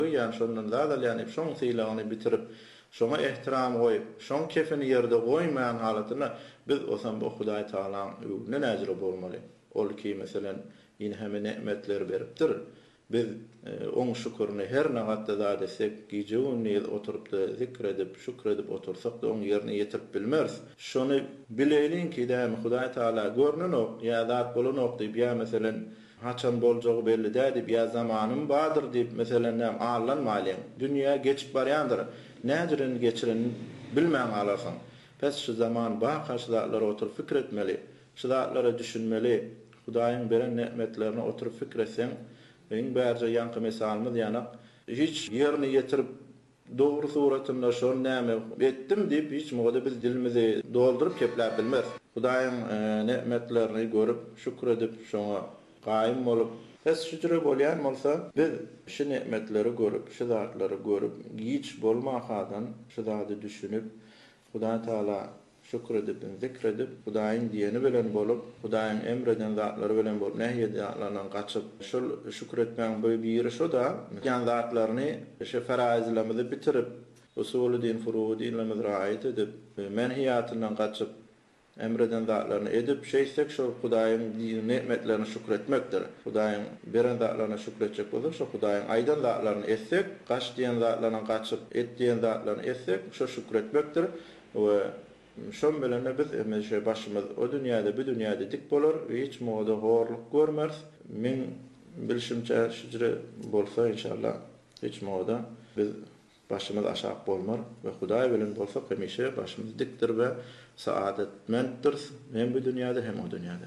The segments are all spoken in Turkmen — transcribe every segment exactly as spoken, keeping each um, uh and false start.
Yani şondan zada yani şoň sylagyny bitirip şoňa ehtiram goýup, şoň kefini ýerde goýmaýan halatyna biz osan bu Hudaý Taala ne näzire bolmaly. Ol ki meselen ýene hem nimetler beripdir. Biz oň şükürni her nagatda da desek, gije gündüz oturup da zikir edip, şükür edip otursak da oň ýerine ýetip bilmez. Şonu bileýin ki da Hudaý Taala görnünok, ýa zat bolanok diýip, ýa meselen haçan boljagy belli dädip, ýa zamanym bardyr diýip meselen näme allanmaýan. Dünýä geçip barýandyr. Nädirini geçirini bilmän alarsan. Pes şu zaman bakaşlarlara oturup fikir etmeli, şulara düşünmeli, Hudaýyň beren nimetlerini oturup fikir etsen, eň bärje ýanky mesalymyz ýanak hiç ýerine ýetirip dogry suratynda şol näme etdim diýip hiç moda biz dilimizi doldurup kepläp bilmez. Hudaýyň nimetlerini görüp, şükür edip, şoňa gaýym bolup, pes şükür bolýan bolsa, biz şu nimetleri görüp, şu zatlary görüp, hiç bolmakadan şu zatı düşünüp, Hudaý Taala şükür edip, zikir edip, Hudaýyň diýeni bilen bolup, Hudaýyň emreden zatlary bilen bolup, nähýelerden gaçyp, şol şükür etmäň bu biri şo da, ýan zatlaryny, şu farazlarymyzy bitirip, usuly din, furudy dinlerine riayet edip, menhiýatyndan gaçyp, emreden zatlaryny edip, şeýsek şol Hudaýyň nimetlerini şükür etmekdir. Hudaýyň beren zatlaryna şükür etjek bolsak, şo Hudaýyň aýdan zatlaryny etsek, gaç diýen zatlaryna gaçyp, et diýen zatlaryny etsek, şo şükür etmekdir. We şon bilen biz emeşe başymyz o dünýäde, bu dünýäde dik bolar, hiç moda horluk görmez. Men bilşimçe şüjre bolsa inşallah hiç moda biz başymyz aşak bolmar we Hudaý bilen bolsak hemişe başymyz dikdir we saadetmendir hem bu dünýäde hem o dünýäde.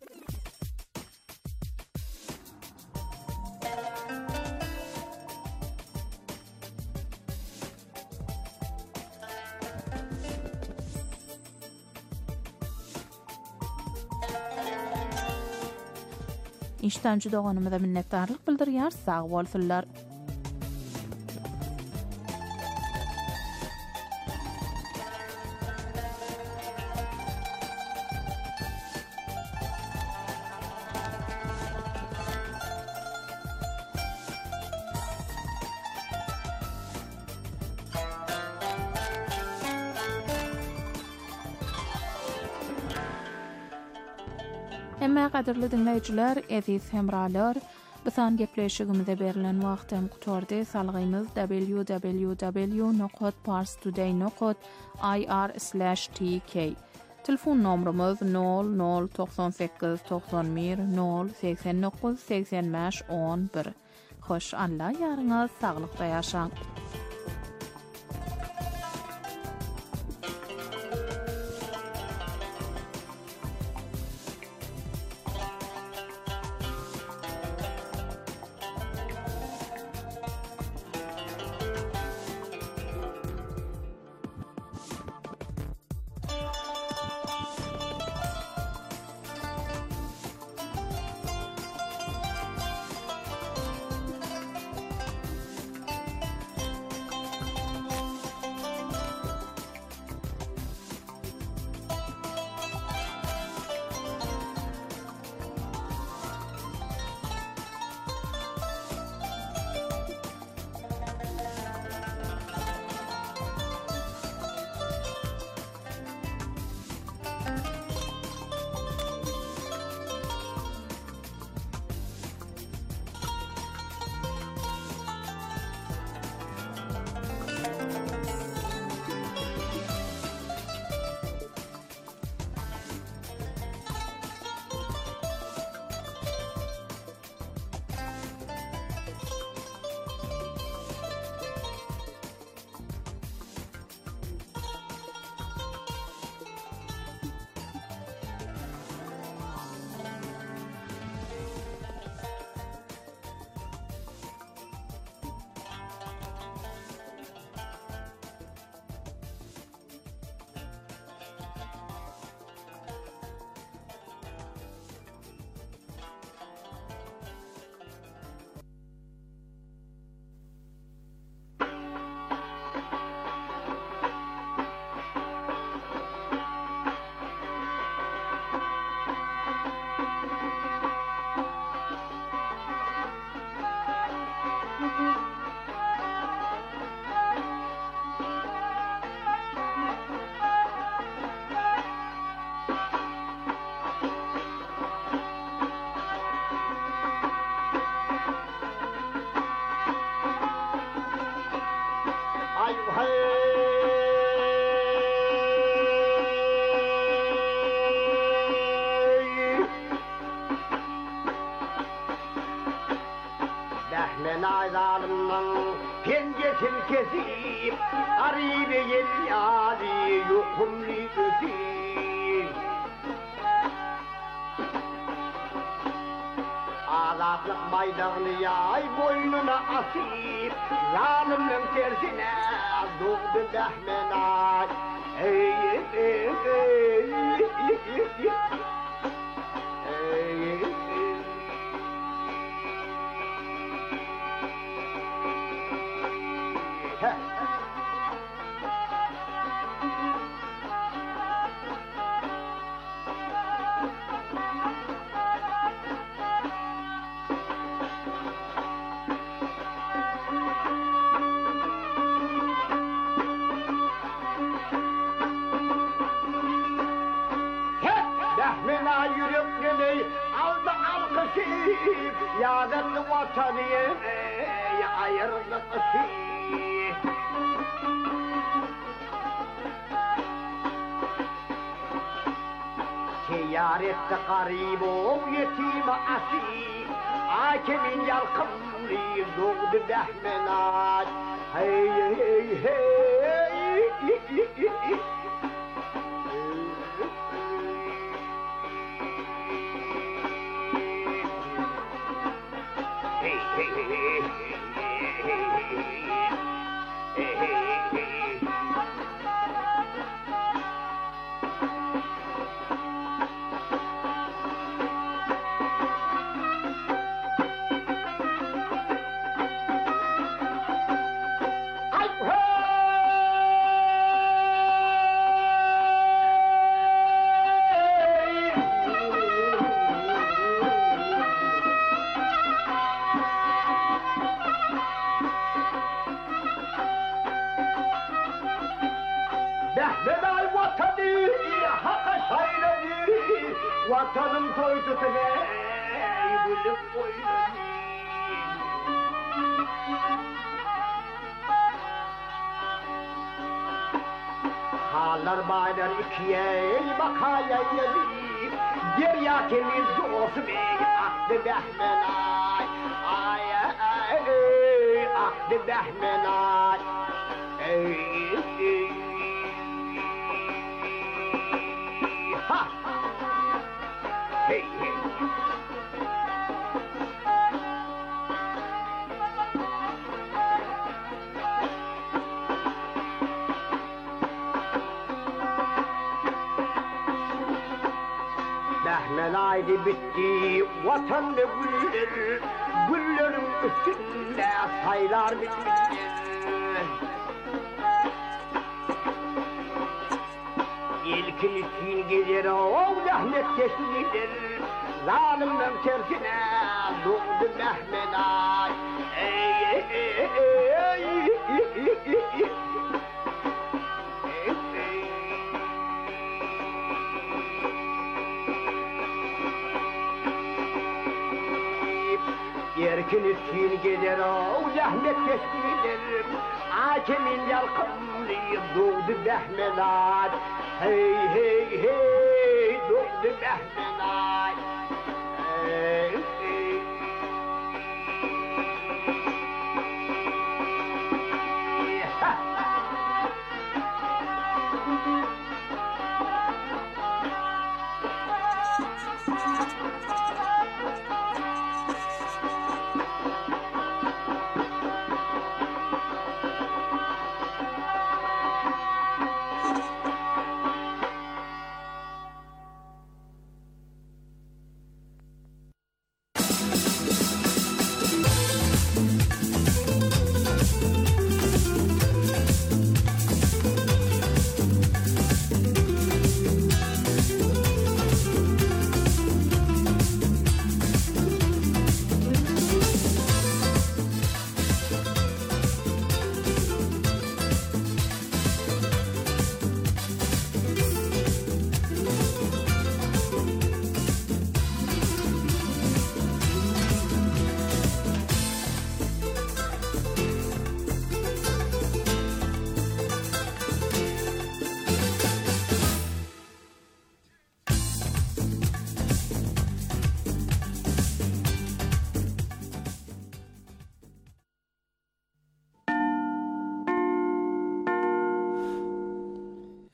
İşten juda gonymyza minnetdarlyk bildirýär, sag bolsunlar. Emma kadirli dinleýijiler, eziz hemralar, bisan gepleşigimize berilen wagtym gutordy. Salgymyz w w w nokta parstoday nokta i r slash t k. Telefon nomrumuz nol nol doksan sekiz doksan bir nol seksen dokuz seksen beş on bir. Hoş Allah ýaryňyz saglykda ýaşaň. pencesin kesip garibe yel yari yukumli öteyim. Azatlık bayrağını yay boynuna asip zalimlerin tersine doğdu Behmenay. Ey ey ey ey ey. Behmena yürekleri aldı alkışıyıp yâdetli vatanı ayırdı kışıyıp. Ziyarette garib ol yetime asip hakemin yalkımlı doğdu Behmena. Hey hey hey Behmenay vatanı haka şayredi, vatanım toydu tene gülüm oynadı. Hallar baylar ikiye bakaya yedi, derya temiz olsun ey aklı Behmenay. Ay ay ay aklı Behmenay. Ey ey. Ha! Hey hey! Behmenay'dı bitti vatan ve güller, güllerin üstünde saylar bitmişler. İlkin için gelir o rahmet geçmiştir, zalimden tersine doğdu Behmenay. Ey ey ey ey ey ey ey. Yerkin üstün gelir o rahmet geçmiştir, hakemin yalkımlı doğdu Behmenay. Hey hey hey doğdu Behmenay. Hey hey.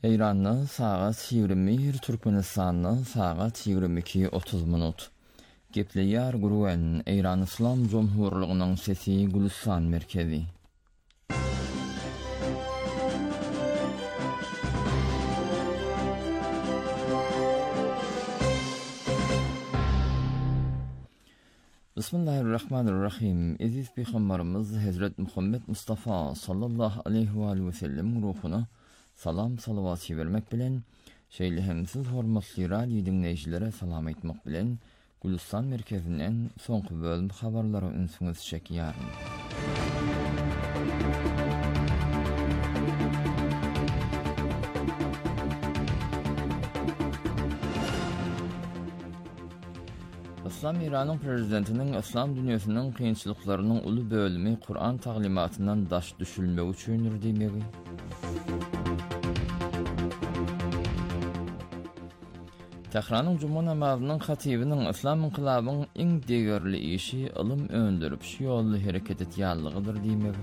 Eýranyň sagat ýigirme bir, Türkmenistanyň sagat ýigirme iki otuz minut. Gepleýär guruwen Eýran Islam Jomhurlygynyň sesi Gülistan merkezi. Bismillahirrahmanirrahim. Aziz Peygamberimiz Hazret Muhammed Mustafa sallallahu aleyhi ve sellem ruhuna salam salavat vermek bilen şeýlehimsiz hormatly radio dinleýjilere salam etmek bilen Gülistan merkezinden soňky bölüm habarlary ünsüňiz çekýär. İslam İran'ın prezidentinin İslam dünyasının kıyınçılıklarının ulu bölümü Kur'an taglimatından daş düşülme üçünür demeli. Tehran'ın Cuma namazının hatibinin İslam inkılabının en değerli işi ilim öndürüp şu yollu hareket etýänligidir demeli.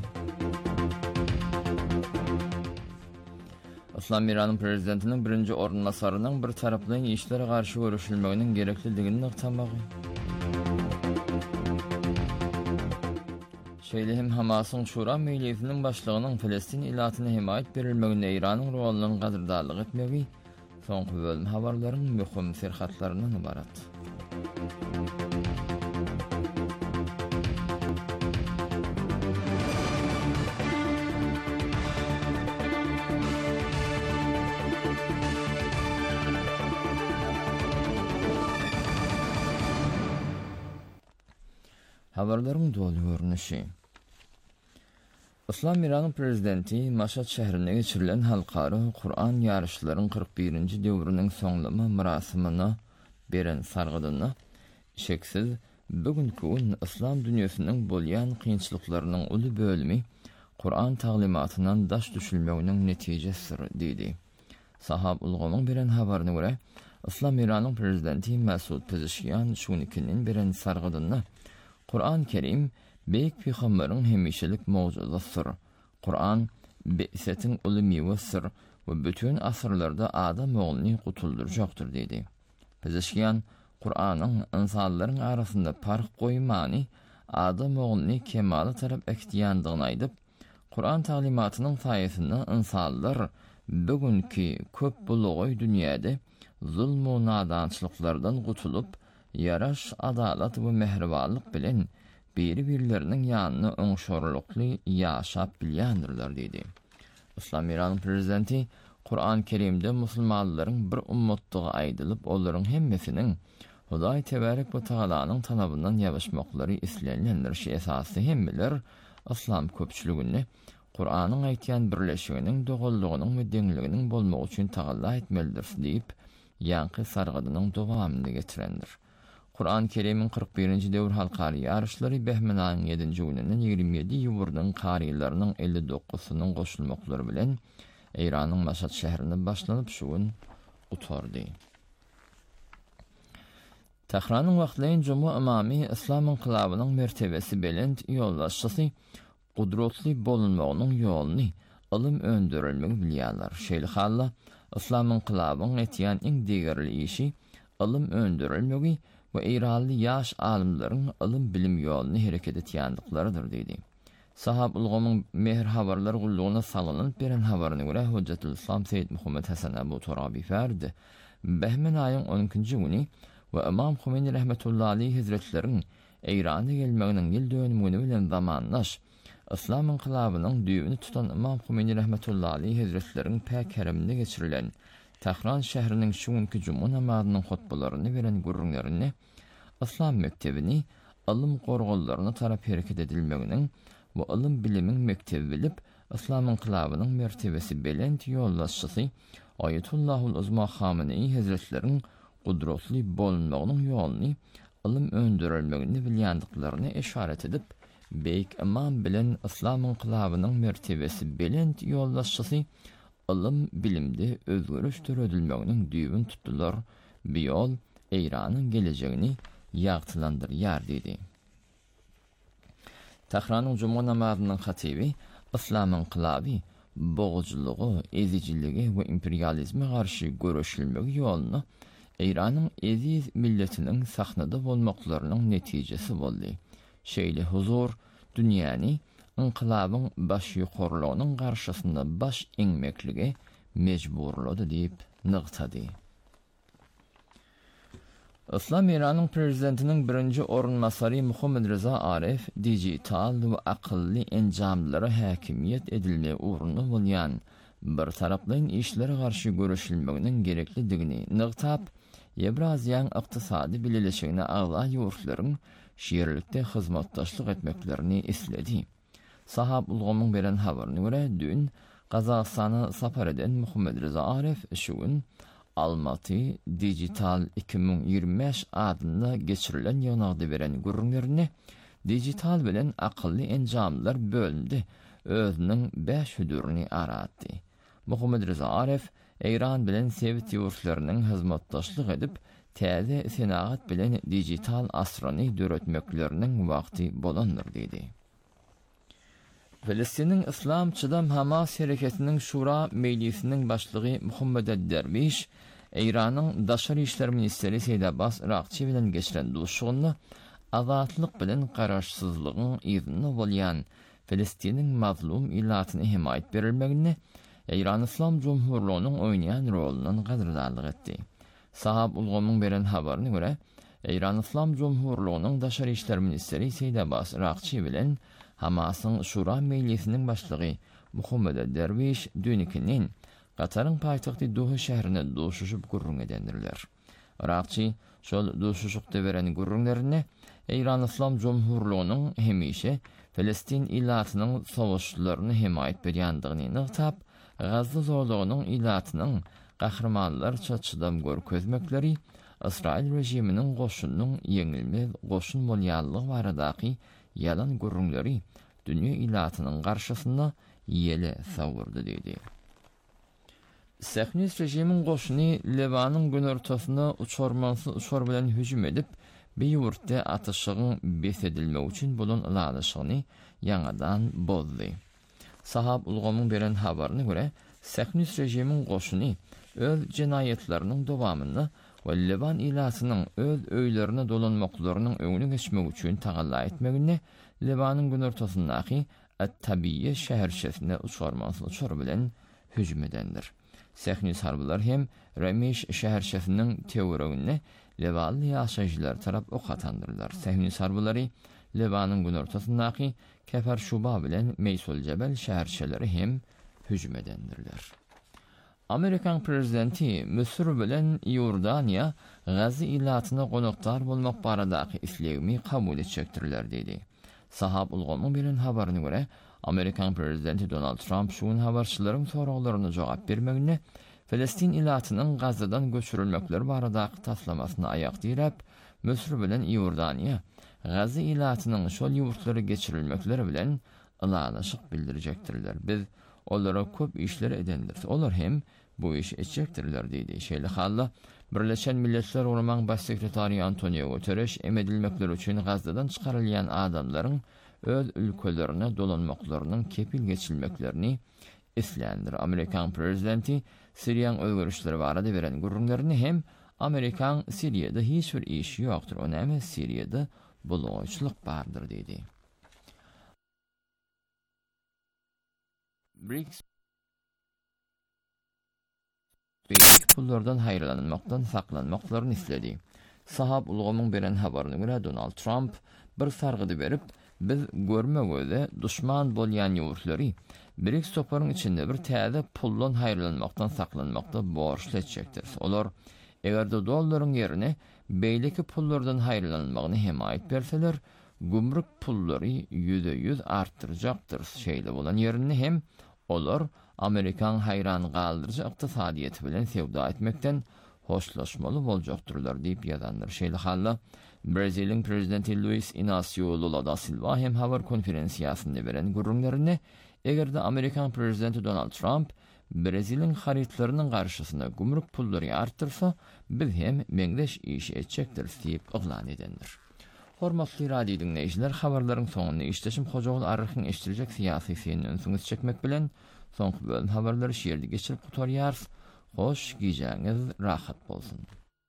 İslam İran'ın prezidentinin birinci ornunasarının bir taraflayan işlere karşı görüşülmeginin gerekliligini noktamak. Şeýlehim Hamasyň Şura Meýlesiniň başlygynyň Palestin ilatyna himayet berilmegine Eýranyň rolunyň gadyrdarlyk etmegi soňky bölüm habarlarynyň möhüm serhatlarynyň ibarat. Habarlaryň dolu görnüşi. İslam İran'ın prezidenti Maşhad şäherinde geçirilen halkara Kur'an yarışlarynyň kırk birinji döwrüniň soňlama murasymasyna beren sargydyny şeksiz bugünkü gün İslam dünýäsiniň bolýan kynçylyklarynyň uly bölümi Kur'an taglimatyndan daş düşülmeginiň netijesidir dedi. Sahab ulgamyň beren habaryna görä İslam İran'ın prezidenti Mesud Pezeshkian şunikinin beren sargydyny Kur'an-ı Kerim Beyik Peygamberin hemişelik mawjuzasıdır. Kur'an beýsetin uly mewasıdır we bütün asırlarda adam oğlunu gutuldurjakdyr dedi. Pezeshkian Kur'anyň insanlaryň arasynda park goýmany adam oğlunu kemala tarap ekdiýändigini aýdyp, Kur'an taglimatynyň saýasynda insanlar bugünkü köp bulugy dünýäde zulm we nadançylyklardan gutulup yaraş, adalat we mehribanlyk bilen biri-birleriniň ýanyna öňşorlukly ýaşap bilýändirler dedi. İslam İran'ın prezidenti Kur'an-ı Kerim'de musulmanlaryň bir ummatdygy aýdylyp, olaryň hemmesiniň Hudaý Tebarek we Taalaanyň tanabyndan ýaşmaklary islenýändir. Şu esasy hemmeler İslam köpçüligini Kur'anyň aýtýan birleşiginiň dogullygynyň we deňliginiň bolmagy üçin tagalla etmelidir diýip ýanky sargydynyň dowamyny getirendir. Kur'an-ı Kerim'in kırk birinji döwr halkary ýarşlary Behmen aýynyň ýedinji gününden ýigirme ýedi ýurduň karylarynyň elli dokuzynyň goşulmaklary bilen Eýranyň Maşhad şäherinde başlanyp şu gün utardy. Tehranyň wagtlaryň Cuma imamy İslam inqilabynyň mertebesi belend ýollaşçysy gudratly bolunmagynyň ýoluny ilim öndürilmegi bilýärler. Şeýle halla İslam inqilabynyň etýän iň degirli işi ilim öndürilmegi we Eýranly ýaş alimlaryň ilim bilim ýoluny hereket etýändiklarydyr dedi. Sahab ulgamyň mehr habarlary gullugyna salanyp beren habaryna görä Hujjatul Islam Seyyid Muhammed Hasan Abu Turabi ferdi Behmen aýynyň onunky güni we Imam Humeyni rahmetullahi alayhi hazretleriň Eýrana gelmeginiň ýyl dönümini bilen zamanlaş İslam inqilabynyň düýbüni tutan Imam Humeyni rahmetullahi alayhi hazretleriň pek hereminde geçirilen Tehran şäheriniň şuňky Cuma namazynyň hutbalaryny beren gurrunlaryny İslam mektebini ilim gorgallaryna tarap hereket edilmeginiň we ilim bilimiň mektebi bilip İslam inqilabynyň mertebesi belend ýollaşçysy Ayatullahul Uzma Khamenei hazretleriň gudratly bolunmagynyň ýoluny ilim öndürilmegini bilýändiklaryny işaret edip Beyik imam bilen İslam inqilabynyň mertebesi belend ýollaşçysy ilim bilimde özgörüş töredilmeginiň düýbün tutdular. Bu ýol Eýranyň gelejegini ýagtylandyrýar dedi. Tehranyň Cuma namazynyň hatibi İslam inqilaby boğuculuğu, eziciligi ve imperializme karşı görüşülmegi yolunu İran'ın eziz milletinin sahnada bolmaklarının neticesi boldy. Şeýle huzur, dünýäni inqilabyň baş ýokarlygynyň garşysynda baş eňmekligi mejburlady diýip nygtady. İslam İran'ın prezidentinin birinci orunmasary Muhammed Reza Arif, dijital we akylly enjamlara häkimiyet edilme uğruna bolýan bir taraplyň işlere garşy görüşilmeginiň gereklidigini nygtap, Ýewraziýanyň ykdysady birleşigine agza ýurtlaryň şeýerlikde hyzmatdaşlyk etmeklerini isledi. Sahab ulgamyň beren habaryna görä, dün Gazagstany sapar eden Muhammed Reza Arif şu gün Almaty Digital iki bin ýygrimi beş adynda geçirilen ýonagda beren gurrunlaryny dijital bilen akylly enjamlar bölündi, özüniň beş hüduryny aratdy. Muhammed Reza Arif İran bilen Sowet ýurtlarynyň hyzmatdaşlyk edip, täze senagat bilen dijital asrany döretmekleriniň wagty bolandyr diýdi. Filistin'in İslam Çydam Hamas hareketinin Şura Meclisinin başlygy Muhammed Derviş, İran'ın Daşary işler ministeri Seyyid Abbas Irakçy bilen geçiren duşugyny azatlyk bilen garaşsyzlygyň ýzyny bolýan Filistin'in mazlum illatyny himayet berilmegini İran İslam Cumhurluğu'nun oynayan rolundan qadırdanlyk etdi. Sahab ulgamyň beren habaryna görä, İran İslam Cumhurluğu'nun Daşary işler ministeri Seyyid Abbas Irakçy bilen Hamasyň Şura Meclisiniň başlygy Muhammed Derviş dünükinin Qataryň paýtagty Doha şäherine doşuşup gurrun edendirler. Irakçy şol doşuşukda beren gurrunlaryny İran İslam Cumhurluğu'nun hemişe Filistin illatynyň sowuşçylaryny himayet berýändigini nygtap, Gazda zorluğunun illatynyň gahrmanlarça çydam görkezmekleri İsrail rejiminiň goşunynyň ýeňilmez goşun bolýanlygy baradaky yalan gurrunlary dünýä illatynyň garşysynda ýele sawurdy diýdi. Sähnist rejimiň goşuny Lebanyň günortasyna uçormansy uçor bilen hüjüm edip, bir ýurtda atyşygyň besedilmegi üçin bolan ýalanşygyny ýangadan bozdy. Sahab ulgamyň beren habaryna görä, Sähnist rejimiň goşuny öz jinayetleriniň dowamyny we Leban ilatynyň öz öýlerine dolanmaklarynyň öňüne geçmek üçin tagalla etmegini Lebanyň günortasyndaky At-Tabiyye şäherçesine uçurmansy uçur bilen hüjüm edendir. Sähnist harbylar hem Ramesh şäherçesiniň teoriyasine Lebanly ýaşaýjylar tarap ok atandyrlar. Sähnist harbylary Lebanyň günortasyndaky Kefer Şuba bilen Meysul Jebel şäherçeleri hem hüjüm edendirler. Amerikan prezidenti Mısır bilen Ýordaniýa Gaza illatyna gonakdar bolmak baradaky islegimi kabul etjekdirler diýdi. Sahab ulgamyň bilen habaryna görä, Amerikan prezidenti Donald Trump şu gün habarçylaryň soraklaryna jogap bermegini, Filistin illatynyň Gazadan göçürilmekleri baradaky taslamasyny aýak direp, Mısır bilen Ýordaniýa Gaza illatynyň şol ýurtlary geçirilmekleri bilen ylanyşyk bildirjekdirler. Biz olara köp işler edendir. Olar hem bu iş etjekdirler diýdi. Şeýle halla Birleşen Milletler Urman Baş Sekretary Antonio Guterres emedilmekleri üçin Gazdadan çykarylýan adamlaryň öz ülkelerine dolanmaklarynyň kepil geçilmeklerini islendir. Amerikan prezidenti Siriýanyň öýgürüşleri barada beren gurrunlaryny hem Amerikan Siriýada hiç bir işi ýokdur. Onamy Siriýada bulugyçylyk bardyr diýdi. BRICS Beýik pullardan haýrlanmakdan saklanmaklaryny isledi. Sahab ulgamyň beren habaryna görä, Donald Trump bir sargydy berip, biz görmegöze duşman bolýan ýurtlary BRICS toparyň içinde bir täze puldan haýrlanmakdan saklanmakda borçly etjekdir. Olar egerde dollaryň ýerine beýleki pullardan haýrlanmagyny himayet berseler, gümrük pullary yüzde yüz artdyrajakdyr. Şeýle bolan ýerini hem olar Amerikan hayran galdırıcı iqtisadiyeti bilen sevda etmekten hoşlaşmalı boljakdyrlar diýip ýazandyr. Şeýle halla Braziliýanyň prezidenti Luis Inácio Lula da Silva hem habar konferensiýasynda beren gurrunlaryny egerde Amerikan prezidenti Donald Trump Braziliýanyň haritlarynyň garşysyna gümrük pullary artdyrsa, biz hem meňdeş iş etjekdir diýip oglan edendir. Hormatly radio dinleýijiler, habarlaryň soňuny işleşim Hojagul arrykyň eşdiljek syýasy senden süňüz çekmek bilen soňky bölüm habarlary şeýerde geçirip gutarýar. Hoş giýjäňiz rahat bolsun.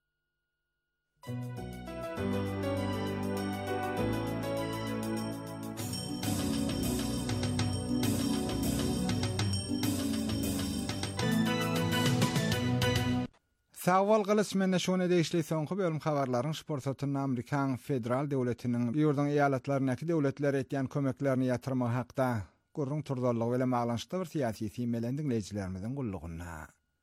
Sawal gylysmenne şonu deýişli soňky bölüm habarlaryň sportatyny Amerikan federal döwletiniň ýurdun eýalatlarynyňky döwletler etýän kömeklerini ýatyrmak hakda gurrun turdallygy bilen maglanyşda bir syýasy fiýmelerden dinleýijilerimiziň gullugyna.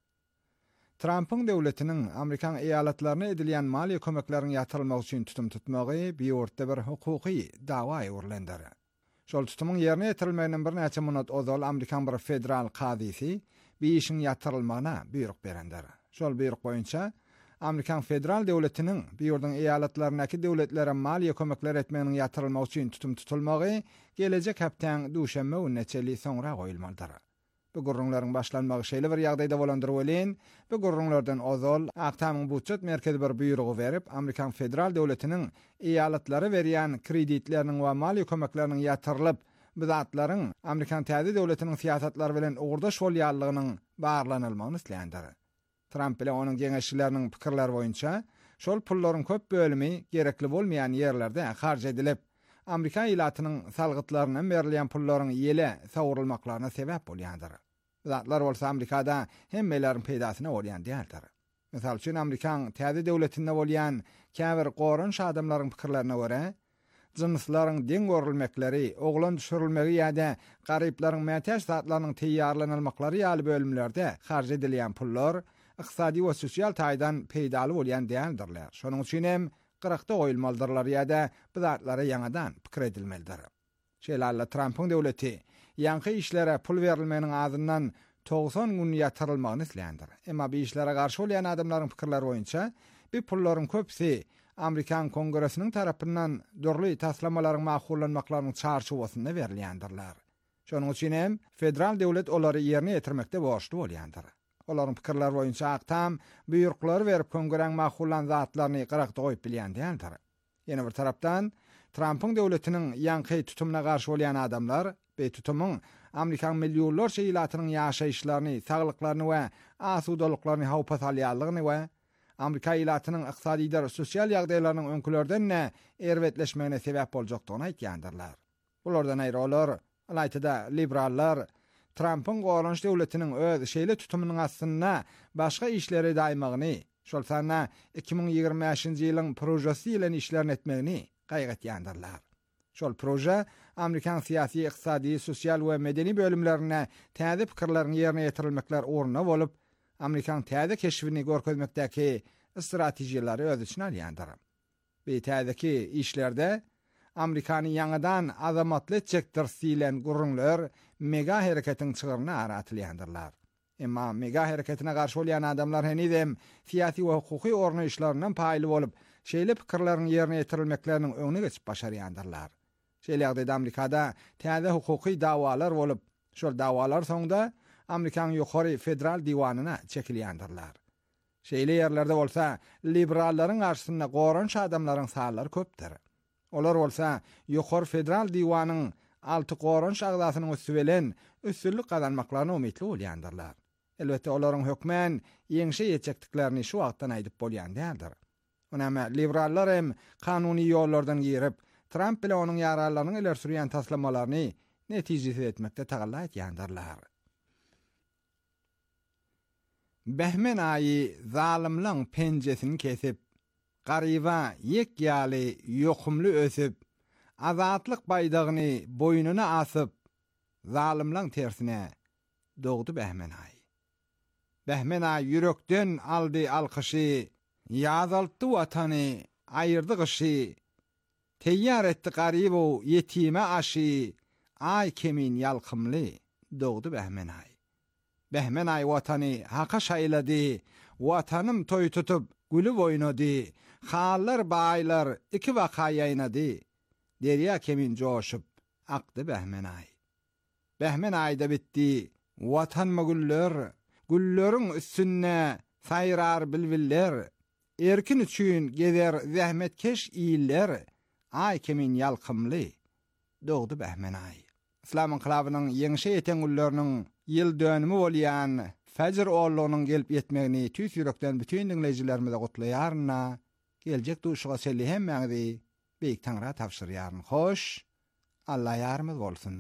Trumpyň döwletiniň Amerikan eýalatlaryna edilýän maliýe kömeklerini ýatyrylmak üçin tutum tutmagy biýurtda bir hukuky dawa ýurlandyr. Şol tutumyň ýerine ýetirilmeginiň bir näçe munat ozal Amerikan bir federal kadysy bir işin ýatyrylmagyna buyruk berendir. Şol buyruk boýunça Amerikan federal döwletiniň bir ýurdun eýalatlarynaky döwletlere maliýe kömekler etmeginiň ýatyrylmagy üçin tutum tutulmagy gelecek hepden duşanma günneçeli soňra goýulmalydyr. Bu gurrunlaryň başlanmagy şeýle bir ýagdaýda bolandyr welin, bu gurrunlardan ozal Aktamyň budjet merkezi bir buýrugy berip Amerikan federal döwletiniň eýalatlary berýän kreditleriniň we maliýe kömekleriniň ýatyrylyp bizatlaryň Amerikan täze döwletiniň siýasatlary bilen ugurdaş bolýanlygynyň barlanylmagyny isleýändir. Trump ile onun geňeşçileriniň pikirleri boýunça şol pullaryň köp bölümi gerekli bolmaýan ýerlerde harj edilip, Amerika ýylatynyň salgytlaryna berilýän pullaryň ýele sawrulmaklaryna sebäp bolýandyr. Zatlar bolsa Amerikada hemmelerin peýdasyna bolýan diýerler. Mesal üçin Amerikan täze döwletinde bolýan käbir gorunç adamlaryň pikirlerine görä, jynslaryň deň görülmekleri, oglan düşürilmegi ýa-da garyplaryň mätäç zatlarynyň teýýarlanylmaklary ýaly bölümlerde harj edilýän pullar iqtisadi we sosial taýdan peýdaly bolýan diýerler. Şonuň üçin hem gyrykda goýulmalydylar ýa-da bu zatlara ýangadan pikir edilmelidir. Şeýle Trumpyň döwleti ýanky işlere pul berilmeginiň azyndan doksan gün ýatyrylmagyny isleýändir. Emma bu işlere garşy bolýan adamlaryň pikirleri boýunça bu pullaryň köpsi Amerikan Kongressiniň tarapyndan dörli taslamalaryň makullanmaklarynyň çarşuwasyna berilýändirler. Şonuň üçin hem federal döwlet olary ýerine ýetirmekde borçly bolýandyr. Olaryň pikirleri boýunça aktam buyruklar berip Kongressiň makullan zatlaryny gyrykda goýup bilýändir. Ýene bir tarapdan Trumpyň döwletiniň ýanky tutumuna garşy bolýan adamlar bu tutumyň Amerikan milliýonlarça ýylatynyň ýaşaýyşlaryny, saglyklaryny we asudalyklaryny hawpa salýanlygyny we Amerika ýylatynyň ykdysadyda sosial ýagdaýlarynyň öňkülerden erwetleşmegine sebäp boljakdygyny aýtýandylar. Bulardan aýry olar, alaytyda liberallar Trumpyň gorunç döwletiniň öz şeýle tutumynyň aslynda başga işlere daýmagyny, şol sana iki bin ýygrimi beşinji ýylyň projesy bilen işlerini etmegini gaýgatýandylar. Şol proje Amerikan syýasy, ykdysady, sosial we medeni bölümlerine täze pikirleriň ýerine ýetirilmekler orna bolup, Amerikan täze keşfini görkezmekdäki stratejiýalary öz içine alýandyr. Bu täzeki işlerde Amerikany ýangadan azamatly etjekdir silen gurrunlar mega hereketiň çygyryna aratylýandyrlar. Emma mega hereketine garşy bolýan adamlar henidem syýasy we hukuky ornaýyşlaryndan paýly bolup, şeýle pikirleriň ýerine ýetirilmekleriniň öňüne geçip başarýandyrlar. Şeýle ýagdaýda Amerikada täze hukuky dawalar bolup, şol dawalar soňda Amerikan ýokary federal diwanyna çekilýändirler. Şeýle ýerlerde bolsa liberallaryň garşysynda gorunç adamlaryň sallary köpdir. Olar bolsa ýokary federal diwanyň altı gorunç agdasynyň üstübelen üstünlük kazanmaklaryna umytly bolýandyrlar. Elbetde olaryň hökmen ýeňşe ýetjekdiklerini şu wagtdan aýdyp bolýandyr. Onama liberallar hem kanuny ýollardan girip Trump bilen onuň ýararlarynyň iler sürýän taslamalaryny netijesi etmekde tagalla etýändirler. Behmen aýy zalimlaryň penjesini kesip, garyba ýek ýaly ýokumly ösüp, azatlyk baýdagyny boýnuna asyp, zalimlaryň tersine dogdy Behmen aýy. Behmen aýy ýürekden aldy alkışy, ýazaltdy watany, aýyrdy gyşy, teýýar etdi garybo ýetime aşy, ay kemin ýalkymly dogdy Behmen aýy. Behmen aýy watany haka şaýlady, watanym toý tutup gülü oýnady, hallar baýlar iki waka ýaýnady. Derýa kemin joşup akdy Behmen aýy. Behmen aýda bitdi, watanma güller, gülleriň üstüne saýrar bilbiller, erkin üçin gezer zähmetkeş iýiller, ay kemin yalqımly dogdy behmenay. İslam inqilabynyň ýeňişe ýeten gullarnyň ýyl dönümi bolýan Fajr oğlunyň gelip ýetmegini tüýs ýürekden bütün dinleýijilerimize gutlaýarna, geljek duşuga selli hemmäňizi beýik taňra tapşyrýaryn. Hoş, Allah ýarymyz bolsun.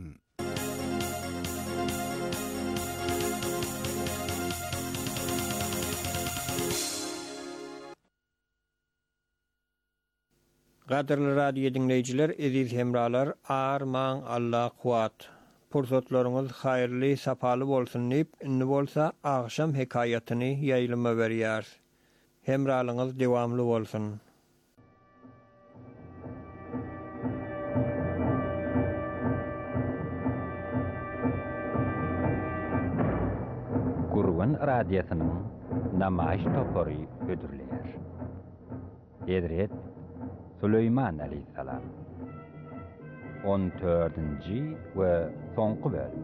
Gaderli radio dinleyijiler, eziz hemralar, arman Allah kuat. Pursatlaryňyz haýyrly, sapaly bolsun diýip, indi bolsa agşam hekaýatyny ýaýlyma berýär. Hemralyňyz dewamly bolsun. Gurwan radiosynyň namaýyş topory ödürler. Edret Süleyman aleyhissalam on dördünji we soňky bölüm.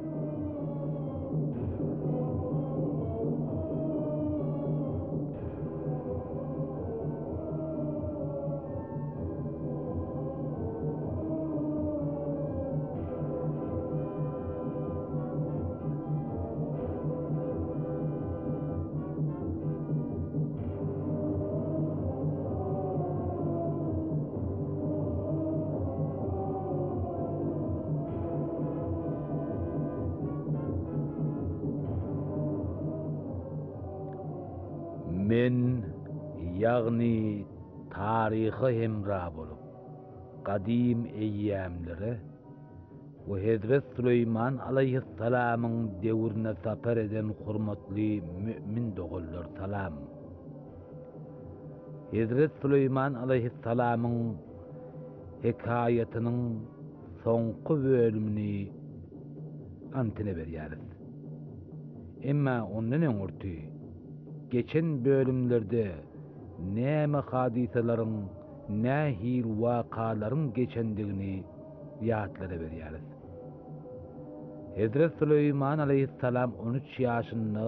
Men ýagny taryhy hemra bolup, gadim eýýämlere we Hazrat Süleyman aleyhissalamyň döwrüne sapar eden hurmatly mümin dogullar salam. Hazrat Süleyman aleyhissalamyň hekaýatynyň soňky bölümini antine berýäris. Emma ondan öňürti geçen bölümlerde näme hadisalaryň, nähil wakalaryň geçendigini ýatlara berýäris. Hazrat Süleyman aleyhissalam on üç ýaşynda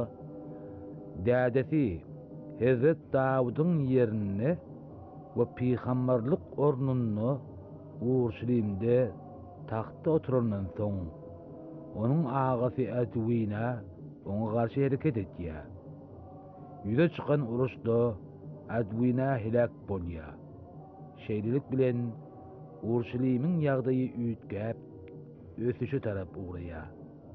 dädesi Hazrat Dawudyň ýerine we peýgamberlik ornuny Urşulimde taxta oturandan soň onuň agasy Adwina oňa garşy hereket etýär. Yüze çıkan uruşda Adwina hilak bolýar. Şeýlelik bilen Urşulimyň ýagdaýy üýtgäp, ösüşe tarap uğraýar.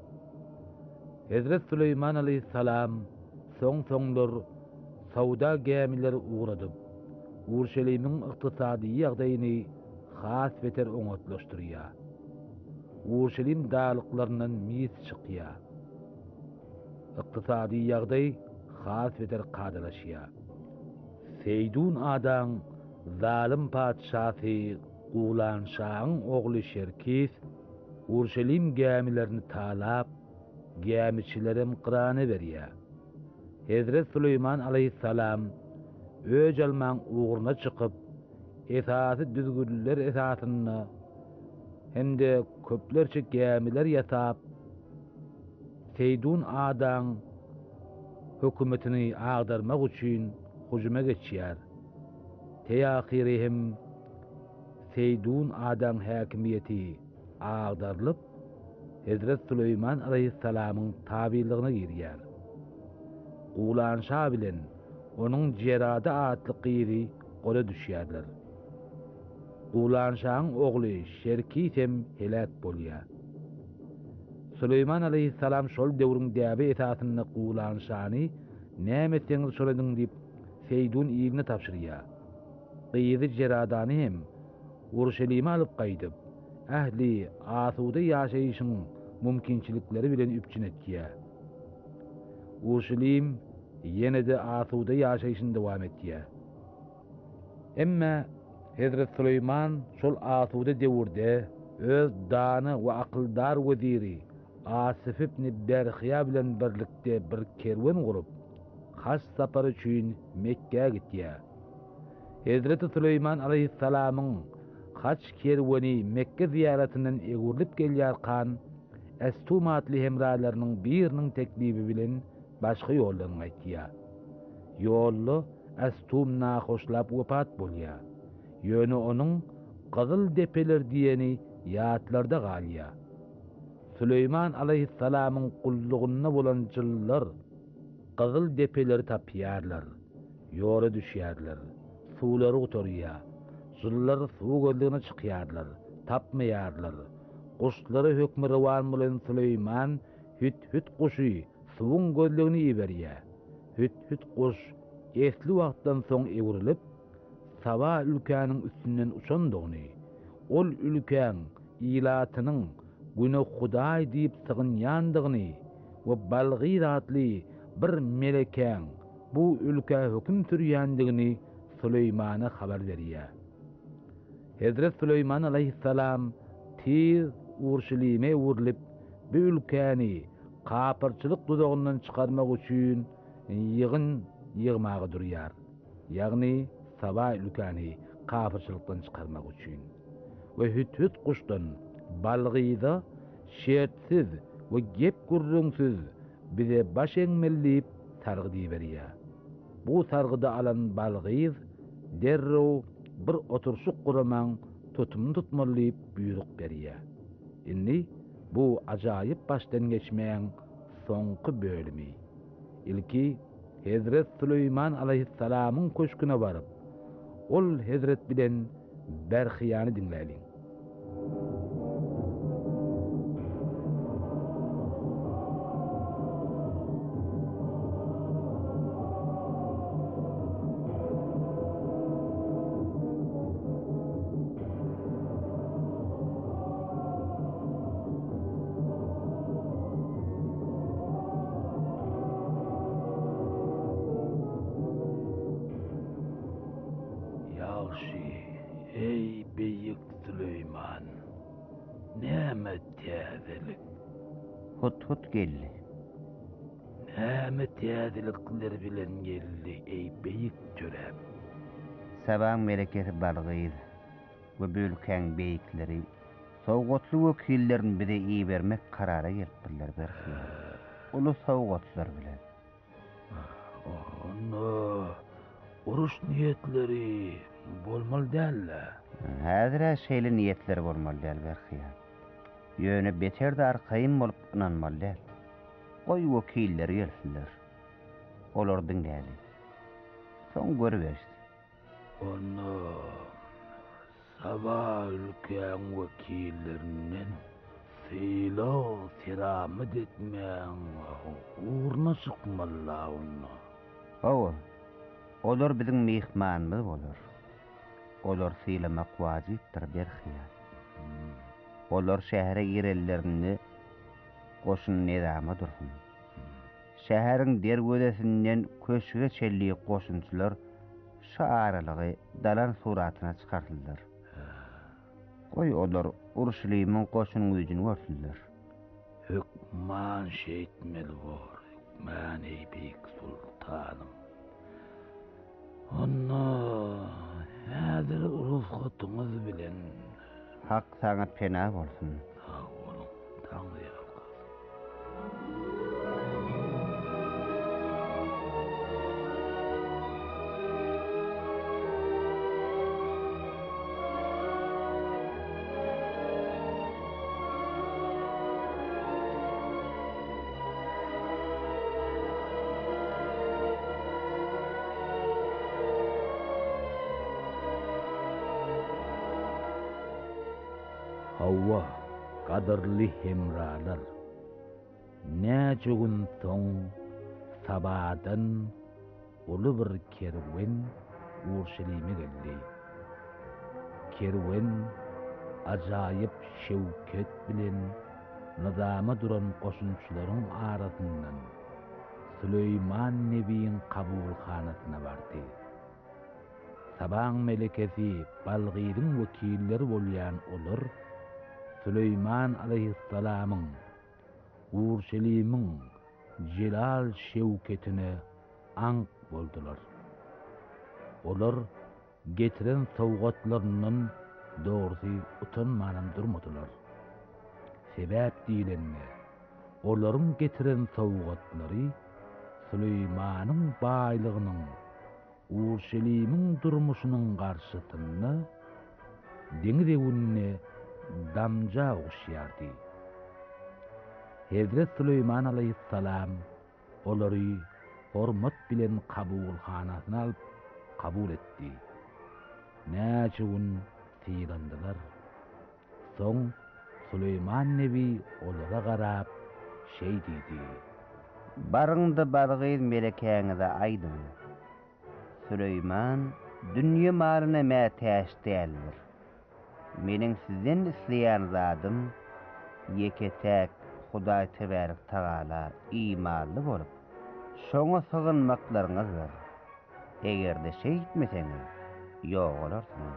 Hazrat Süleyman aleyhissalam soň-soňlar sauda gemileri uğradyp, Urşulimyň ykdysady ýagdaýyny has beter oňatlaşdyrýar. Urşulim dalyklarynyň mis çykýar. Ykdysady ýagdaý has beter qadalaşýar. Seydun adam zalim padşahı Gulanşah'ın oğlu Şerkis Urşulim gemilerini talap gemiçilerim qırany berýär. Hazrat Süleyman aleyhissalam öjelman uğruna çıkıp esasy düzgünler esasyny hende köplerçe gemiler ýasap Seydun adam hökümetini agdarmak üçin hujuma geçýär. Teýahirihim Seydun adam häkimiýeti agdarlyp Hazrat Süleyman aleyhissalamyň tabilygyna girýär. Gulanşah bilen onuň Cerada atly gyry gola düşýärler. Gulanşahyň ogly Şerkis hem helak bolýar. Süleyman aleyhissalam şol döwrüň däbi esasyny Gulanşahny näme etdiňiz şoladyň diýip Seydun ýerine tapşyrýar. Gyzy Ceradany hem Urşulime alyp gaýdyp, ähli asuda ýaşaýyşyň mümkinçilikleri bilen üpçün etýär. Urşulim ýene-de asuda ýaşaýyşyny dowam etýär. Emma Hazrat Süleyman şol asuda döwürde öz dany we akyldar weziri Asif ibn Berhiya bilen birlikde bir kerwen gurup has sapar üçin Mekke'ye gitýär. Hazrat Süleyman aleyhissalamyň haç kerweni Mekke ziýaratinden egurlip gelýärkan Estum atly hemralarynyň biriniň teklibi bilen başga ýoldan gaýtýar. Ýolly Estum nahoşlap wepat bolýar. Ýöne onuň qızıl depeler diyeni ýatlarda galya. Süleyman aleyhissalamyň kullugyna bolan jyllar qızıl depeleri tapýarlar, ýora düşýärler, suwlary oturýar, jyllar suw gözlegine çykýarlar, tapmaýarlar. Kuşları hökmü rewan bolan Süleyman hüt hüt kuşy suwun gözlegini ýeberýär. Hüt hüt kuş esli wagtdan soň ewrilip Saba ülkäniň üstünden uçandygyny, ol ülkäň ilatynyň güne Hudaý diýip sygynýandygyny we Balgyr adly bir melekäň bu ülkä höküm sürýändigini Süleymana habar berýär. Hazrat Süleyman aleyhissalam tiz Urşulime urilip bu ülkäni kapyrçylyk dudagyndan çykarmak üçin ýygyn ýygmagy durýar. Ýagny Saba ülkäni kapyrçylykdan çykarmak üçin. We hüt-hüt kuşdan Balgyda şertsiz we gep gurrunsiz bize baş eňmellip targydy berýär. Bu targyda alan Balgyz derrew bir oturşuk guraman tutum tutmalyp buyruk berýär. Inni bu ajaýyp başdan geçmeýän soňky bölümi. Ilki Hazrat Süleyman aleyhissalamyň köşküne baryp, ol Hazrat bilen berhyany dinläliň. Ey beyik Süleyman, näme täzelik? Hut hut geldi. Näme täzelikler bilen geldi ey beyik törem? Sabaň meleketi Balgyz we bölkäň beyikleri sowgatly wekillerini bize iyi bermek karara gelipdiler berki. Ulu sowgatlar bilen. Onu uruş niyetleri bolmaly däller. Häzir şeýle niýetler bolmaly däl berki. Ýöne beterde arkaýyn bolup inanmaly däl. Goý wekiller gelsinler. Olar diňäli. Soň görüberdi. Onu Saba ülkäň wekillerinden silo siramyt etmeň uğruna çykmaly onu. Hawa. Olar biziň mehmanymyz bolar. Olar sylamak wajypdyr berki. Olar şähere girellerini goşun nedama dursun. Şäheriň derwedesinden köşüge çelli goşunçylar şu aralygy dalan suratyna çykardylar. Goý olar Urşulymy goşunyň üýüni görsünler. Hükman şeýtmeli bor, hükman ey beyik sultanym. Onu häzir ruhsatyňyz bilen hak saňa pena bolsun. Sag bolun, taňry ýalgaz. Hawa, kadırlı hemralar, näçe gün soň Sabadan ulu bir kerwen Urşulyme geldi. Kerwen ajaýyp şewket bilen nizama duran goşunçylaryň arasyndan Süleyman nebiň kabulhanasyna bardy. Sabaň melekesi Balgyryň wekilleri bolýan olar Süleyman aleyhissalamyň Urşulymyň jelal şewketine ank boldular. Olar getiren sowgatlarynyň dogry utanmadan durmadylar. Sebäp diýilende, olaryň getiren sowgatlary Süleymanyň baýlygynyň Urşulymyň durmuşynyň garşysyna Deňiz ewünne damja uşýardy. Hazrat Süleyman aleyhissalam olary hormat bilen kabulhanasyna alyp kabul etdi. Näçe gün tyýlandylar. Soň Süleyman nebi olara garap şey diýdi. Barıňdy Balgyz melekäňize aýdym. Süleyman dünýä malyna mä täş däldir. Meniň sizden isleýän zadym ýeketäk Hudaý Tebarek Taala imanly bolup, şoňa sığynmaklaryňyz bar. Egerde şey etmeseňiz, ýok olarsyňyz.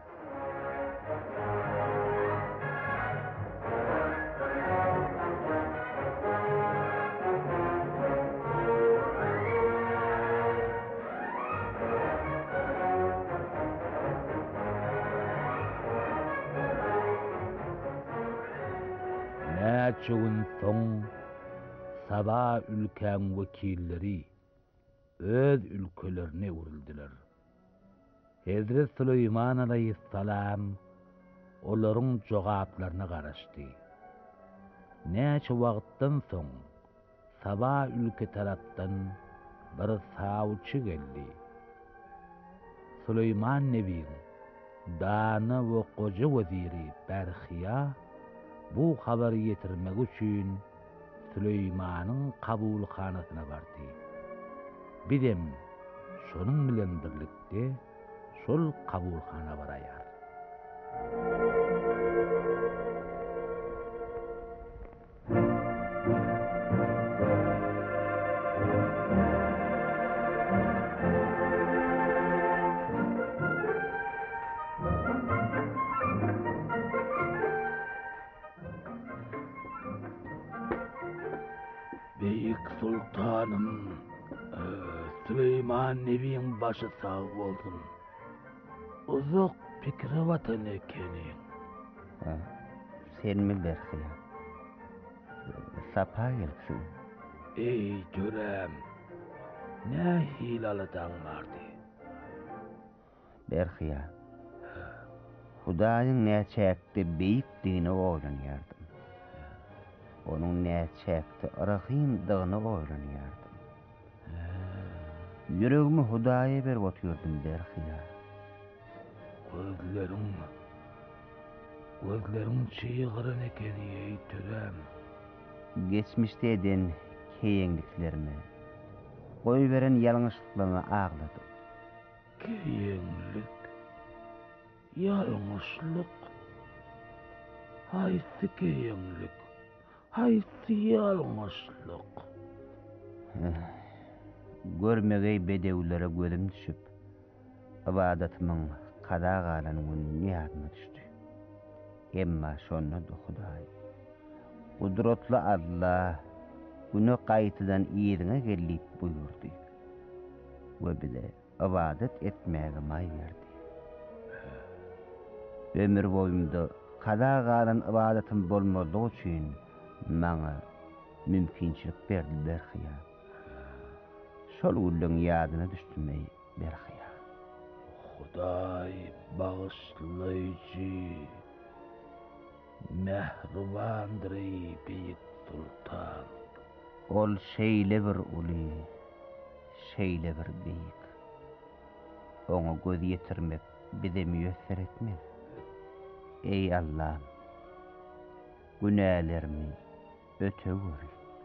Näçe gün soň Saba ülkäň wekilleri öz ülkelerine urildiler. Hazrat Süleyman aleyhissalam olaryň jogaplaryna garaşdy. Näçe wagtdan soň Saba ülke tarapdan bir sawçy geldi. Süleyman nebiň dana we goja weziri Berhiya bu habary ýetirmek üçin Süleymanyň kabulhanasyna bardy. Bidem şonuň bilen birlikde şol kabulhana baraýar. Beyik sultanım, e, Süleyman nebiň başy sag bolsun. Uzak pikiri watan ekeni. Ha, sen mi Berhiya? Sapa gelsin. Ey törem, ne hilalydan bardy? Berhiya, Hudaýyň näçäkde beýikdigini oýlanýardym. Onun näçäkde rahimdygyny oýlanýardym. Yüregimi Hudaýa berip oturdum Berhiya. Gözleriň, gözleriň çyýgyran ekeni ey törem. Geçmişde eden keýeňliklerimi, goý beren ýalňyşlyklaryny agladyp. Keýeňlik, ýalňyşlyk, haýsy keýeňlik, haýsy ýalňyşlyk? Görmegey bedewlere gözüm düşüp, ibadatynyň kada galanyň ýadyma düşdi. Emma şonu da Hudaý, Kudretli Allah güne gaýtydan ýerine gelip buyurdy. We bide ibadat etmäge may berdi. Ömür boýumda kada galan ibadatym bolmaly üçin maňa mümkinçilik berdi Berhiya. Şol ulyň ýadyna düşdümi Berhiya. Hudaý bagyşlaýjy, mehribandyr ey beýik sultan. Ol şeýle bir uly, şeýle bir beýik. Oňa göz ýetirmek bize müýesser etmez. Ey Allah, günälerimi öte gör.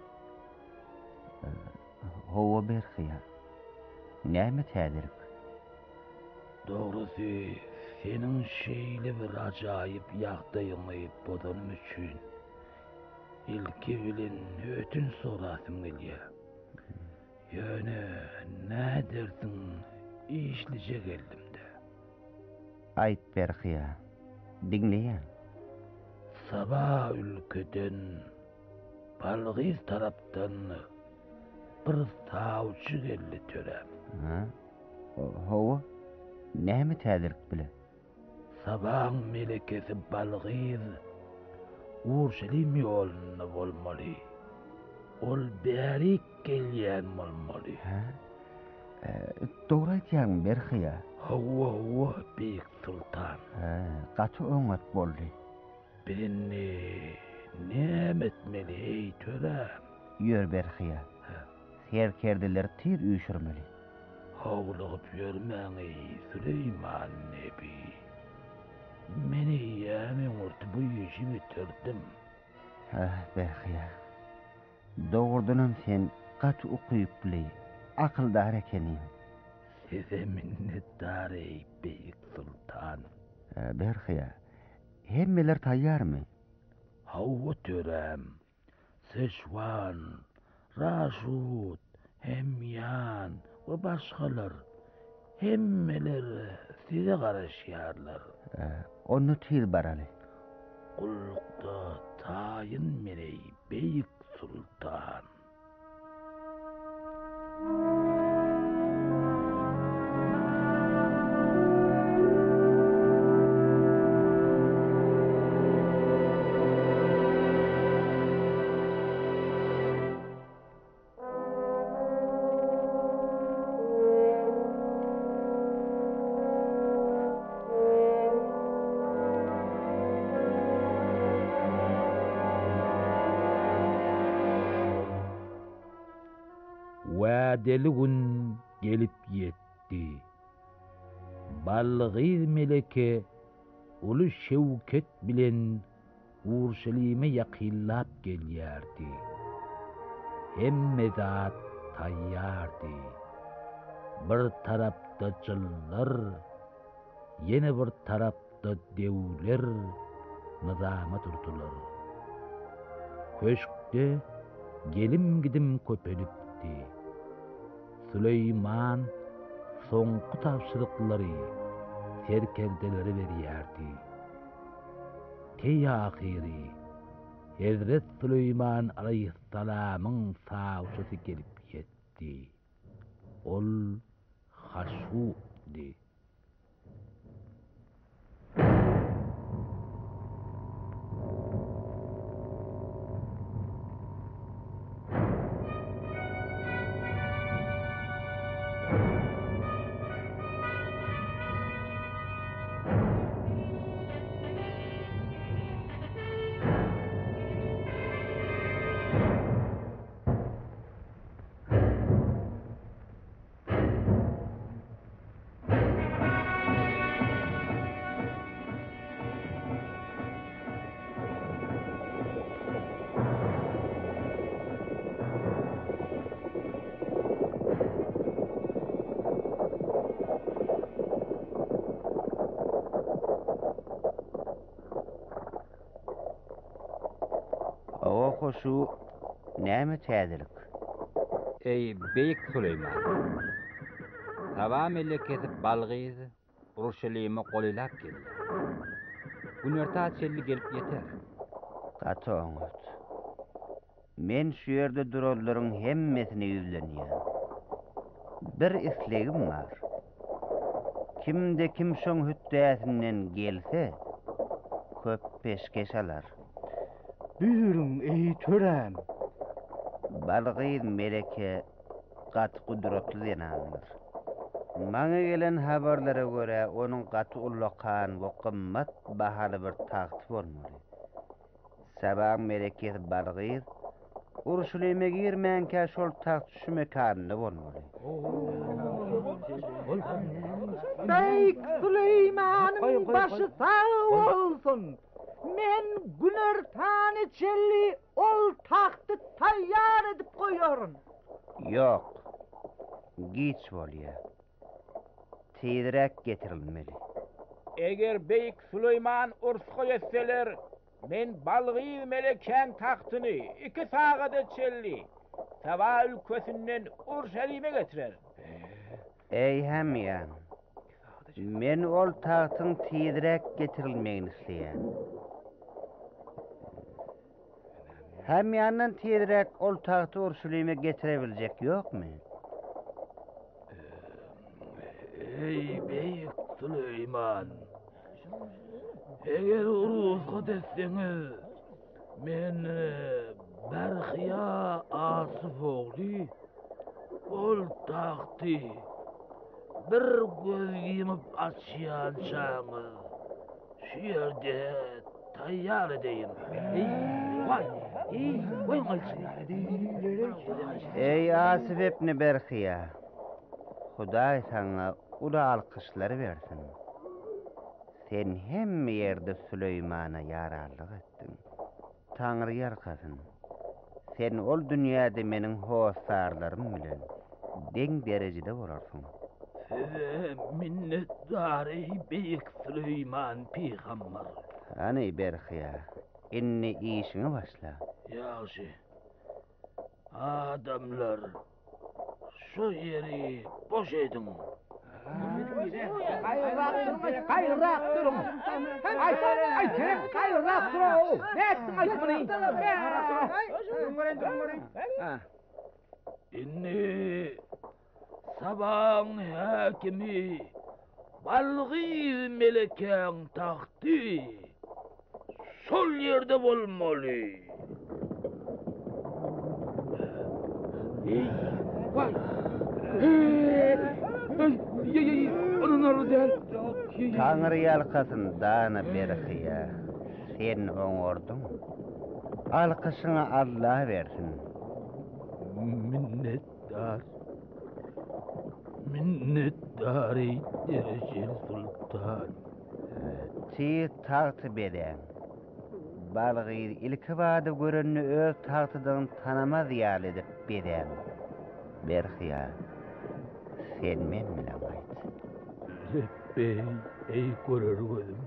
Howa Berhiya, näme täzerik? Dogrusy, seniň şeýle bir ajaýyp ýagdaýyňy bodanym üçin ilki bilen ötün sorasym gelýär. Ýöne nädersiň işlice geldim-de. Aýt Berhiya, dinleýän. Saba ülkeden, Balgyz tarapdan bir sawçy geldi törem. Ha? Howa, näme täzerik bile? Sabaň melekesi Balgyz Urşelim ýoluna bolmaly. Ol bärik gelýän bolmaly. Ha? Doğru aytýaň Berhiýa. Hawa hawa Beyik Sultan. Ha, gaty öňet boldy. Beni näme etmeli ey törem? Ýör Berhiýa. Serkerdiler tir üýşürmeli. Hawlygyp ýörmäň ey Süleyman nebi. Meni ýa-me urty bu ýüşi bitirdim. Ha, Berhiýa. Dogurdunam sen gaty ukyp bili. Akıldar ekenim. Size minnetdar ey Beyik Sultan. Berhiýa. Hemmeler taýýarmy? Hawa törem. Seşwan, Raşut, Hemyan we başgalar hemmeler size garaşýarlar. Onu tir baraly. Gullukda taýyn meney Beyik Sultan. Deli gün gelip yetti. Balgyz meleke uly şewket bilen Urşulime ýakynlap gelýärdi. Hemme zat taýýardy. Bir tarapda jyllar, ýene bir tarapda dewler nizama durdular. Köşkde gelim gidim köpelipdi. Süleyman soňky tapşyryklary serkerdelere berýärdi. Teýahiri Hazret Süleyman aleyhissalamyň sawçysy gelip ýetdi. Ol Haşudi. Hoşu näme täzelik? Ey Beyik Süleyman. Tawa memleketi Balgyz Urşulime golylap geldi. Günörtä çelli gelip ýeter. Gaty öňet. Men şu ýerde durarlaryň hemmesini ýüzlenýär. Bir islegim bar. Kimde kim şoň hüddäsinden gelse köp peşkeş alar. Buyurun ey törem. Balgyz meleke gaty gudratly denanlar. Maňa gelen habarlara görä onuň gaty ullakan we gymmat bahaly bir taxty bolmaly. Sabah melekesi Balgyz Urşulime girmänkä şol taxt şu mekanyny bolmaly. Beyik Süleyman'ın başı sağ olsun. Men Günörtany çelli ol taxty taýýar edip goýaryn. Ýok. Giç bolýar. Tezrek getirilmeli. Eger Beyik Süleyman urska etseler, men Balgyz meleken taxtyny iki sagada çelli Tawa ülkesinden Urşulime getirer. Ey hemýan. Men ol taxtyň tezrek getirilmegini isleýän. Hemýandan tezrek ol taxty Urşulime getirebiljek ýokmy? Ey Beyik Süleyman. Eger urusga desseňiz, men Berhiýa Asyf ogly ol taxtı bir göz yumup açyan çağımız şu yerde tayyar edeyim. Ey vay, ey vay Ey Asif ibn Berhiya, Hudaý sana ula alkışları versin. Sen hem yerde Süleymana yararlyk etdin. Taňry ýarkasyn. Sen ol dünýäde meniň howsarlarym bilen deň derejede bolarsyň. Size minnetdar ey Beýik Süleyman Peýgamber. Any Berhiya, inni işini başla. Ýaşy. Adamlar şu yeri boş edin. Gaýrak durun, gaýrak durun. Ay, ay, gaýrak durun. Näçin aýtmany? Inni Sabahın hakimi Balgyz melekeň taxty sol yerde bolmaly. Ey, vay. Ey, onun arıdan. Taňry ýalkasyn dana Berhiya. Sen oňordun. Alkyşyňa Allah bersin. Minnetdar. Minnetdar ey Derejel Sultan. Ti taxty beden. Balgyz ilki bady görenni öz taxtydan tanamaz ýaly edip beden. Berhiya, sen men bilen aýt. Lebbey ey görer gözüm.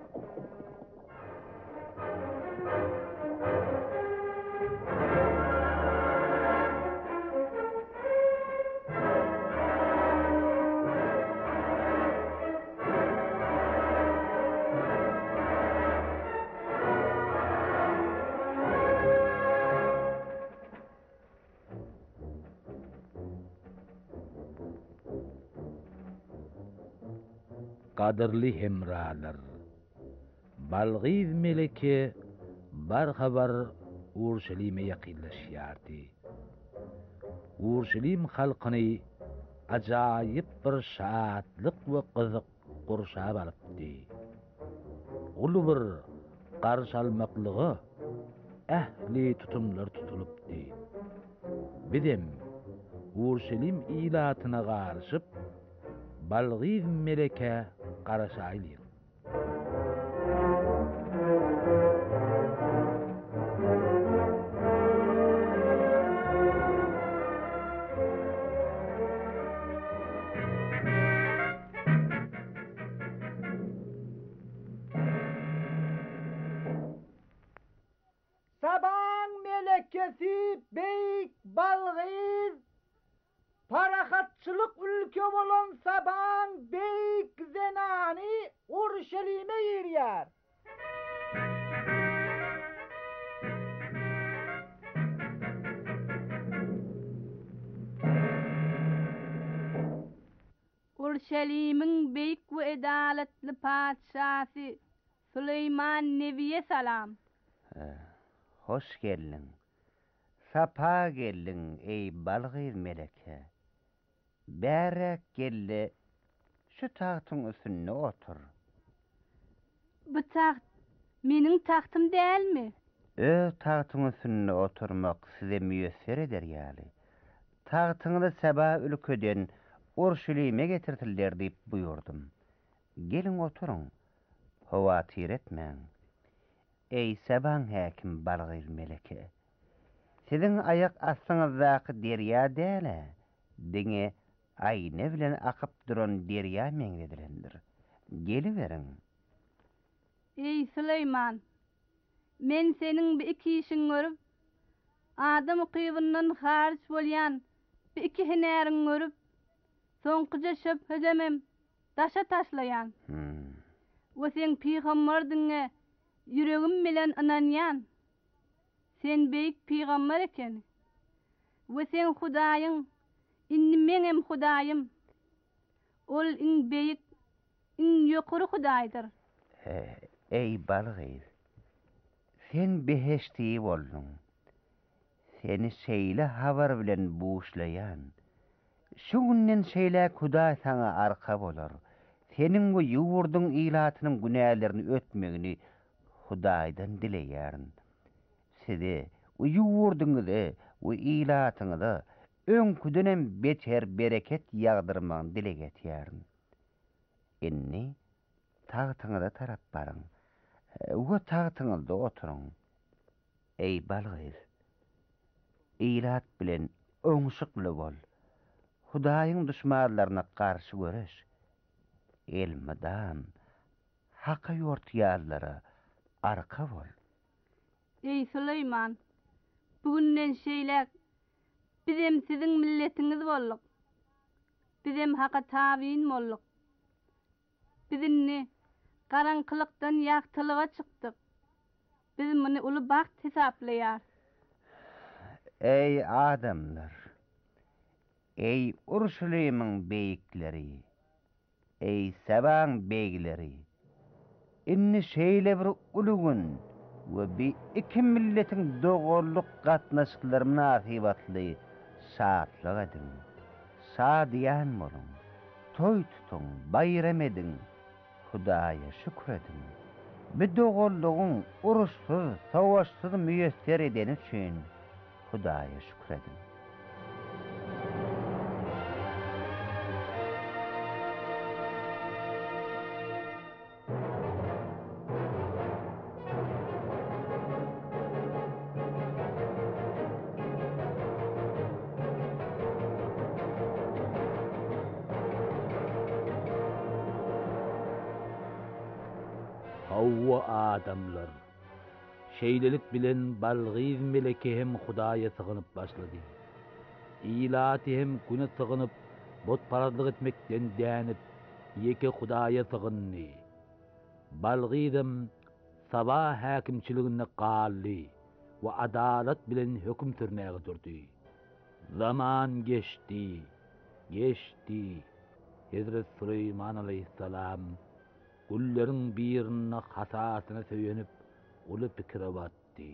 Qadirli hemralar, Balgyz meleke barhabar Urşelim'e ýakynlaşýardy. Urşelim halkyny ajaýyp bir şatlyk we gyzyk gurşap alypdy. Ulu bir garşy almaklygy ähli tutumlar tutulypdy. Bidem Urşelim ilatyna garşyp Balgyz meleke garaşaýlyr. Sabahın melekesi Beýik Balgyz parahatçılık ülke bolan Sabahın Beýik zenany Urşelim'e ýerýär. Urşelim'in beýik we edaletli padşasy Süleyman Nebiýe salam. Hoş geldin. Sapa geldin ey Balgyz meleke. Bärek geldi. Şu taxtyň üstüne otur. Bu taxt meniň taxtym dälmi? Öz taxtyň üstüne oturmak size müýesser eder ýaly. Taxtyňyzy Saba ülkeden Urşelim'e getirdiler diýip buyurdum. Gelin oturun. Hawatyr etmeň. Ey Saban hakim Balgyz meleke. Siziň ayak astyňyzdaky derýa däle. Diňe aýne bilen akyp duran derýa meňredilendir. Geliveriň. Ey Süleyman, men seniň bir iki işiň görüp, adam kıybından hariç bolýan bir iki hinäriň görüp, soňkyja şöp hedemem, daşa taşlayan. Hmm. Ve sen peýgamberdiňe yüregim bilen inanýan. Sen beýik peýgamber eken. Ve sen Hudaýyň, inni menem Hudaýym. Ol iň beýik, iň ýokary Hudaýdyr. Ey Balgyz, sen beheşti boldun. Seni şeýle habar bilen buşlayan, Şu günden şeýle Hudaý sana arka bolar. Senin bu ýurdun ilatynyň günälerini ötmegini Hudaýdan dileýärin. Sizi o ýurduňyzda, o ilatyňyzda öňküdenen beter bereket ýagdyrmagyny dileýärin. Inni tagtyňyza tarap barın. O tagtyňyzda oturuň. Ey balgyz, ilat bilen öňşykly bol. Hudaýyň düşmanlaryna garşy göreş. Elmadan haka ýortýarlara arka bol. Ey Süleyman, bugünden şeýlek bizem siziň milletiňiz bolduk. Bizem haka tabiin bolduk. Bizinni garaňkylykdan ýagtylyga çykdyk. Biz muny uly baht hesaplaýar. Ey adamlar, ey Urşulymaň beýikleri, ey Sabaň beýleri, inni şeýle bir ulugun we bir iki milletiň dogorluk gatnaşyklary münasibatly şadlyk edin. Şadiýan bolun, toý tutun, bayram edin, Hudaýa şükür edin. Bir dogorlugyň uruşsuz, savaşsız müýesser edeni üçin Hudaýa şükür edin. Hawa adamlar, şeýlelik bilen balgyz meleki hem Hudaýa sygynyp başlady. İlaty hem güne sygynyp, botparazlyk etmekden dänip, ýeke Hudaýa sygyndy. Balgyzym sabah häkimçiligine gally we adalet bilen höküm sürmäge durdy. Zaman geçdi, geçdi. Hazrat Süleyman aleyhissalam gulleriň birine hasatyna söýenip uly pikire batdy.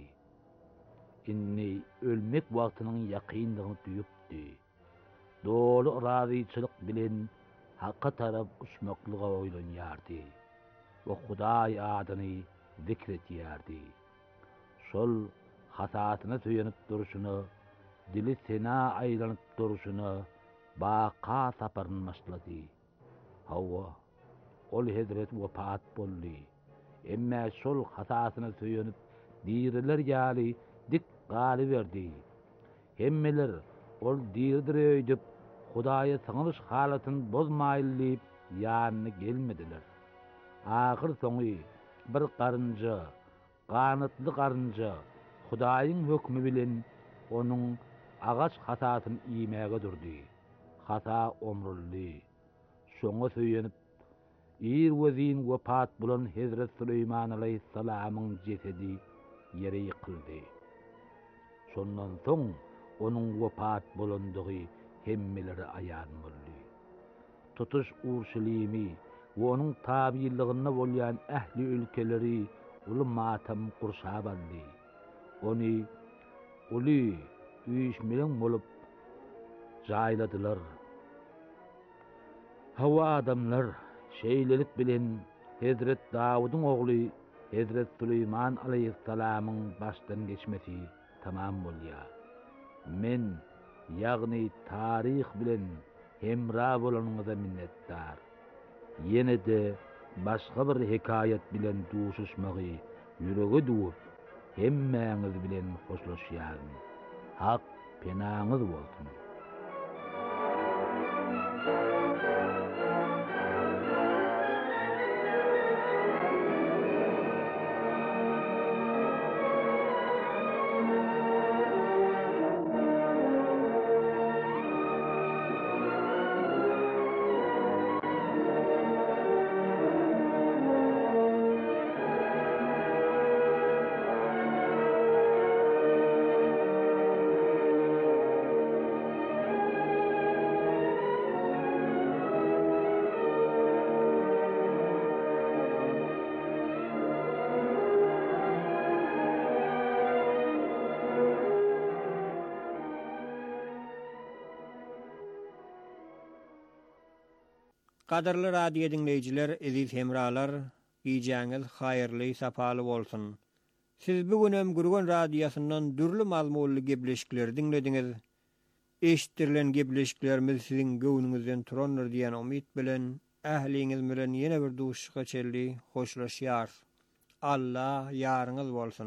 Inni ölmek wagtynyň ýakyndygyny duýupdy. Dolu razyçylyk bilen hakka tarap uçmaklyga oýlanýardy. O Hudaý adyny zikretýärdi. Şol hasatyna söýenip duruşuny, dili sena aýlanyp duruşuny baqa saparyny başlady. Hawa ol Hazret wepat boldy. Emma şol hasatyna söýenip diýerler ýaly dik galy berdi. Hemmeler ol diýerdir öýdüp Hudaýa saňylyş halatyny bozmaýlyp ýanyna gelmediler. Ahir soňy bir garynja, ganatly garynja Hudaýyň hökmü bilen onuň agaç hasatyny iýmäge durdy. Hata omrully. Şoňa söýenip ir wezin wepat bulan Hazrat Süleyman aleyhissalamyň jesedi ýere ýykyldy. Şondan soň onuň wepat bulandygy hemmeleri aýan boldy. Tutuş Urşulymy we onuň tabiýylygyna bolýan ähli ülkeleri uly matam gurşap aldy. Ony uly üýşmeliň bolup jaýladylar. Hawa adamlar şeýlelik bilen Hazrat Dawudyň ogly Hazrat Süleyman aleyhissalamyň başdan geçmesi tamam bolýar. Men ýagny taryh bilen hemra bolanyňyza minnetdar. Ýene-de başga bir hekayet bilen duşuşmagy ýüregi duýup hemmäňiz bilen hoşlaşýaryn. Hak penaňyz bolsun. Qadarly radio dinleyijiler, eziz hemralar, giýjäňiz haýyrly, sapaly bolsun. Siz bugünem Gurgun radiosundan dürli mazmunly gepleşikler dinlediňiz. Eşitdirilen gepleşiklerimiz sizin göwnüňizden turandyr diýen umyt bilen ähliňiz bilen ýene bir duşuşga çelli hoşlaşýar. Allah ýaryňyz bolsun.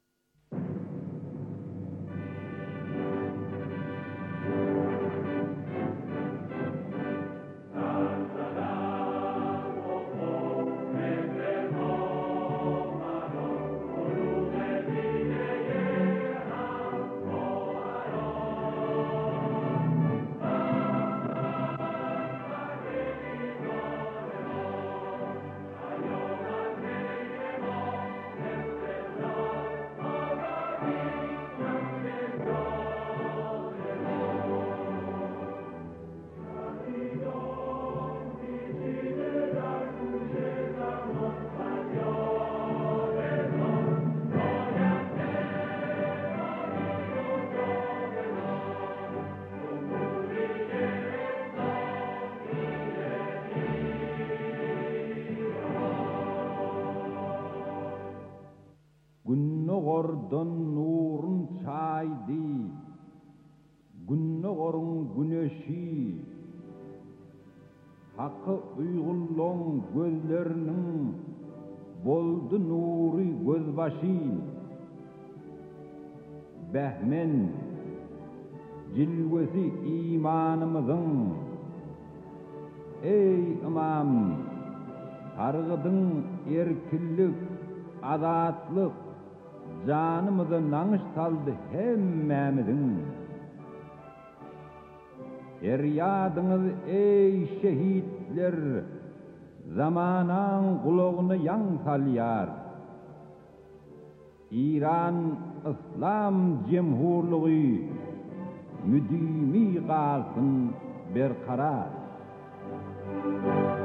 Günnogordan nurun çaydi, günnogorun güneşi, hakkı uygulluğun gözlerinin boldu nuri gözbaşı. Behmen cilvesi imanımızın, ey imam, targıdın erkillik, azatlık, canımızı nanış saldı hemmemizin. Feryadınız ey şehitler, zamanan kulağını yan salyar. İran İslam Cemhurluğu müdimi kalsın berkarar.